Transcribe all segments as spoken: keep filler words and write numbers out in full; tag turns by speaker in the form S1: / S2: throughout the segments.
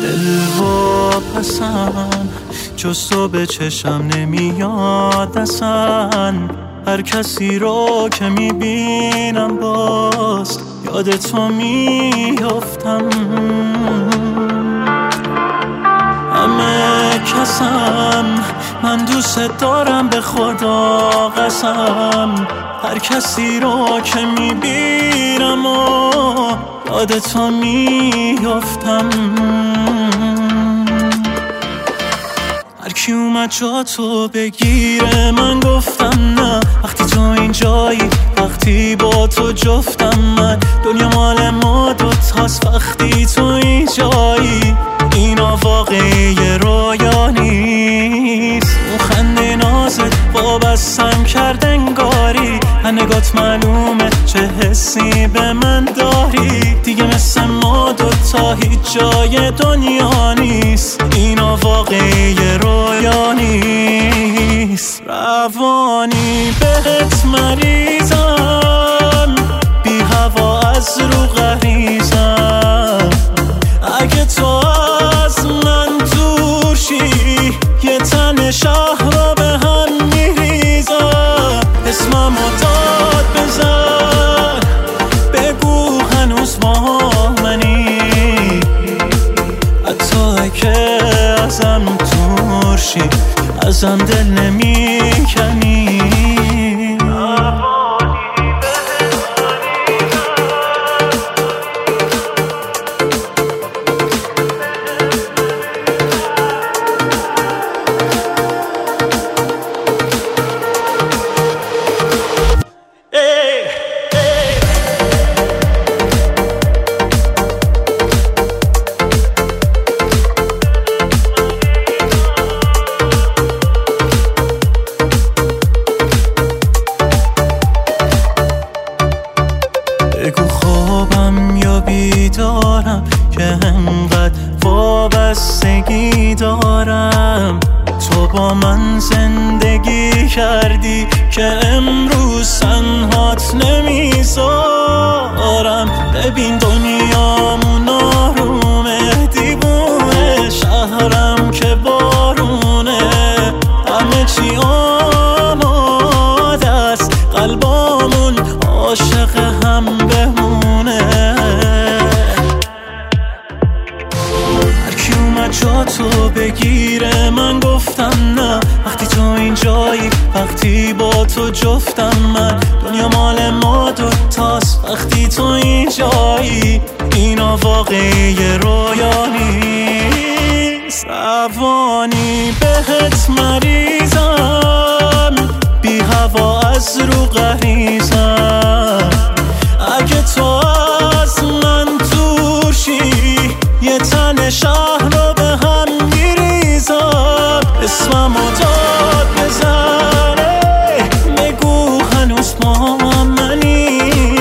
S1: دل و پسم جز تو به چشم نمیاد اصلا. هر کسی رو که میبینم باز یاد تو میافتم. همه کسم من دوست دارم به خدا قسم. هر کسی رو که میبینم و یاد تو میافتم. هر کی اومد جا تو بگیره من گفتم نه. وقتی تو اینجایی وقتی با تو جفتم من. دنیا مال ما دوتاست وقتی تو اینجایی. اینا واقعی رویا نیست. اون خنده نازت وابستم کرد انگاری. نگات معلومه چه حسی به من داری. دیگه مثل ما دوتا هیچ جای دنیا نیست. اینا واقعی رویا نیست. روانی بهت مریضم، بی هوا از رو غریزم. اگه تو از من دور شی یه تن شهر رو به هم میریزم. اسممو داد بزن بگو هنوز با منی. حتی اگه ازم دور شی ازم دل نمیکنی. بگو خوابم یا بیدارم که انقدر وابستگی دارم. تو با من زندگی کردی که امروز تنهات نمیذارم. ببین دنیامون آرومه، دیوونه شهرم که بارونه. همه چی آماده است، قلبامون عاشق هم بمونه. هر کی اومد جا تو بگیره من گفتم نه. وقتی تو اینجایی وقتی با تو جفتم من. دنیا مال ما دوتاست وقتی تو اینجایی. اینا واقعی رویا نیست. روانی بهت مریضم، بی هوا از رو غریزم. اگه تو از من دور شی یه تن شهر رو به هم میریزم. اسممو داد بزنه بگو هنوز با منی.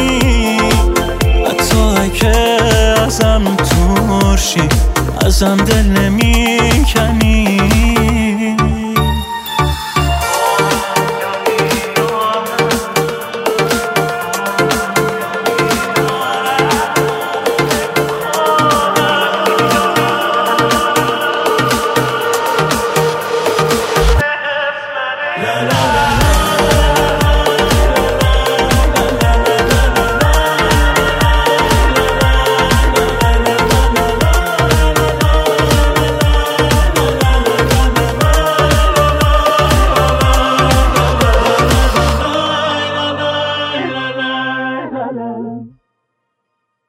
S1: حتی اگه ازم دور شی ازم دل نمیکنی.